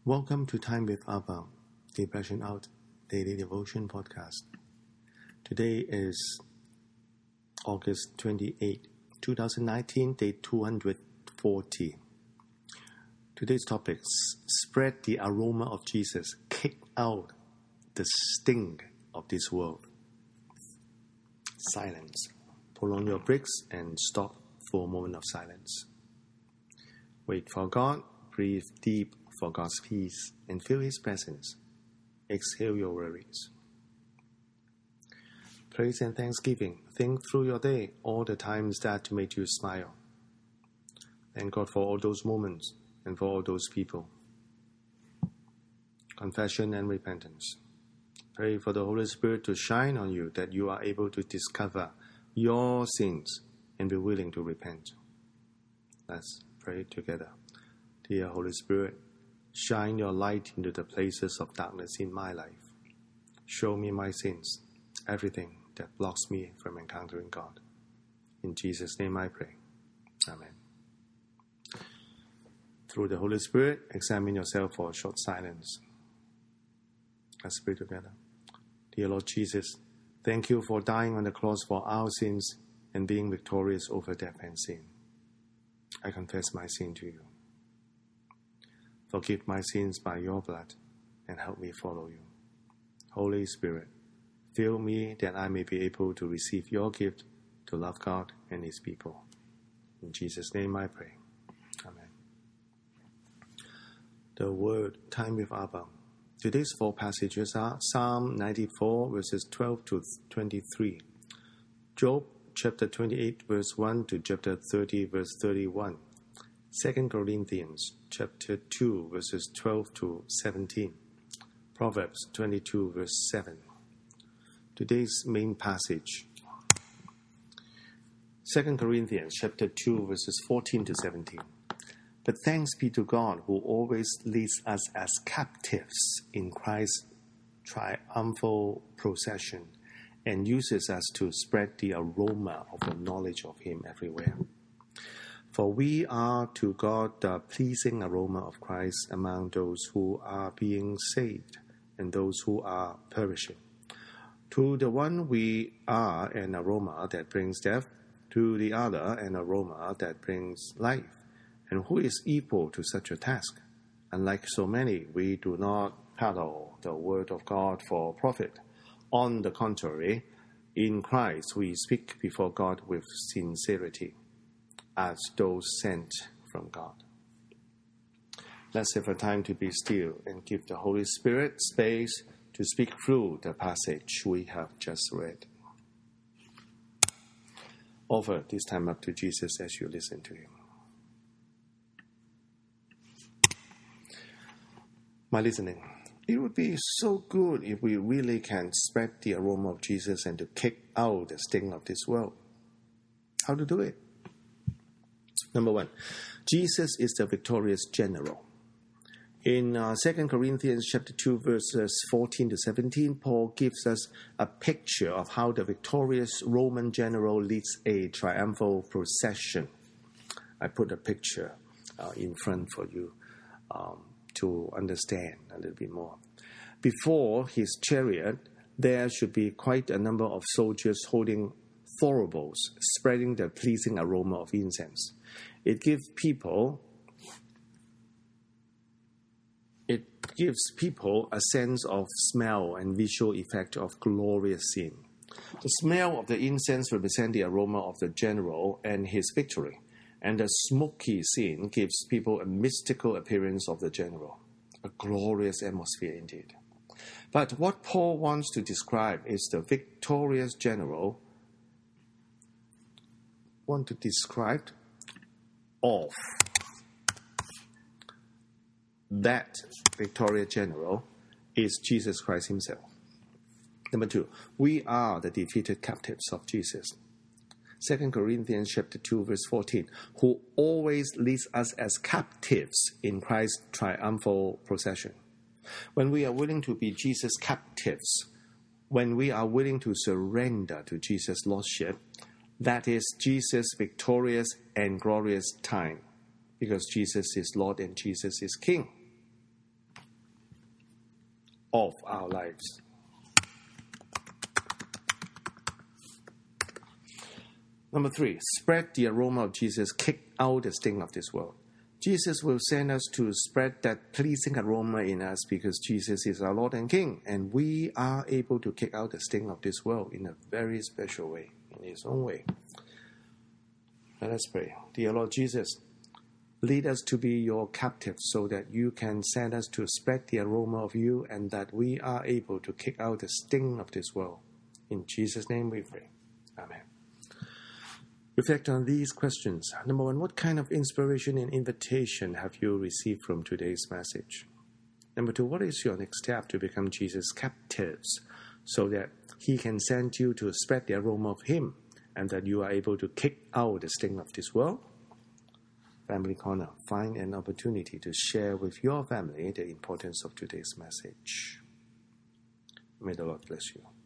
Welcome to Time with Abba, the Passion Out Daily Devotion Podcast. Today is August 28, 2019, day 240. Today's topics: spread the aroma of Jesus, kick out the sting of this world. Silence. Pull on your brakes and stop for a moment of silence. Wait for God, breathe deep for God's peace, and feel His presence. Exhale your worries. Praise and thanksgiving. Think through your day, all the times that made you smile. Thank God for all those moments and for all those people. Confession and repentance. Pray for the Holy Spirit to shine on you, that you are able to discover your sins and be willing to repent. Let's pray together. Dear Holy Spirit, shine your light into the places of darkness in my life. Show me my sins, everything that blocks me from encountering God. In Jesus' name I pray. Amen. Through the Holy Spirit, examine yourself for a short silence. Let's pray together. Dear Lord Jesus, thank you for dying on the cross for our sins and being victorious over death and sin. I confess my sin to you. Forgive my sins by your blood and help me follow you. Holy Spirit, fill me that I may be able to receive your gift to love God and His people. In Jesus' name I pray. Amen. The Word, Time with Abba. Today's four passages are Psalm 94, verses 12 to 23. Job, chapter 28, verse 1 to chapter 30, verse 31. 2 Corinthians chapter 2, verses 12 to 17. Proverbs 22, verse 7. Today's main passage. 2 Corinthians chapter 2, verses 14 to 17. But thanks be to God, who always leads us as captives in Christ's triumphal procession and uses us to spread the aroma of the knowledge of Him everywhere. For we are to God the pleasing aroma of Christ among those who are being saved and those who are perishing. To the one we are an aroma that brings death, to the other an aroma that brings life. And who is equal to such a task? Unlike so many, we do not peddle the word of God for profit. On the contrary, in Christ we speak before God with sincerity, as those sent from God. Let's have a time to be still and give the Holy Spirit space to speak through the passage we have just read. Offer this time up to Jesus as you listen to Him. My listening, it would be so good if we really can spread the aroma of Jesus and to kick out the sting of this world. How to do it? Number one, Jesus is the victorious general. In 2 Corinthians chapter 2, verses 14 to 17, Paul gives us a picture of how the victorious Roman general leads a triumphal procession. I put a picture in front for you to understand a little bit more. Before his chariot, there should be quite a number of soldiers holding thuribles, spreading the pleasing aroma of incense. It gives people a sense of smell and visual effect of glorious scene. The smell of the incense represents the aroma of the general and his victory, and the smoky scene gives people a mystical appearance of the general, a glorious atmosphere indeed. But what Paul wants to describe is the victorious general that victorious general is Jesus Christ Himself. Number two, we are the defeated captives of Jesus. 2 Corinthians chapter 2, verse 14, who always leads us as captives in Christ's triumphal procession. When we are willing to be Jesus' captives, when we are willing to surrender to Jesus' lordship, that is Jesus' victorious and glorious time, because Jesus is Lord and Jesus is King. of our lives. Number 3, spread the aroma of Jesus, kick out the sting of this world. Jesus will send us to spread that pleasing aroma in us because Jesus is our Lord and King, and we are able to kick out the sting of this world in a very special way, in His own way. Let us pray. Dear Lord Jesus, lead us to be your captives so that you can send us to spread the aroma of you and that we are able to kick out the sting of this world. In Jesus' name we pray. Amen. Reflect on these questions. Number 1, what kind of inspiration and invitation have you received from today's message? Number 2, what is your next step to become Jesus' captives so that He can send you to spread the aroma of Him and that you are able to kick out the sting of this world? Family Corner, find an opportunity to share with your family the importance of today's message. May the Lord bless you.